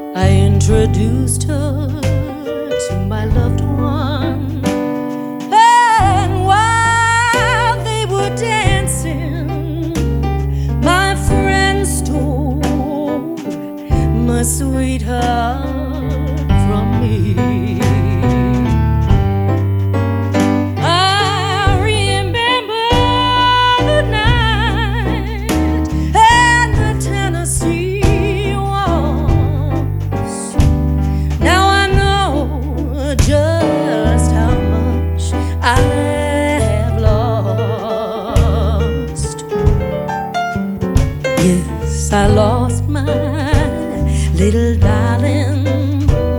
I introduced her to my loved one, and while they were dancing, my friend stole my sweetheart from me. Yes, I lost my little darling.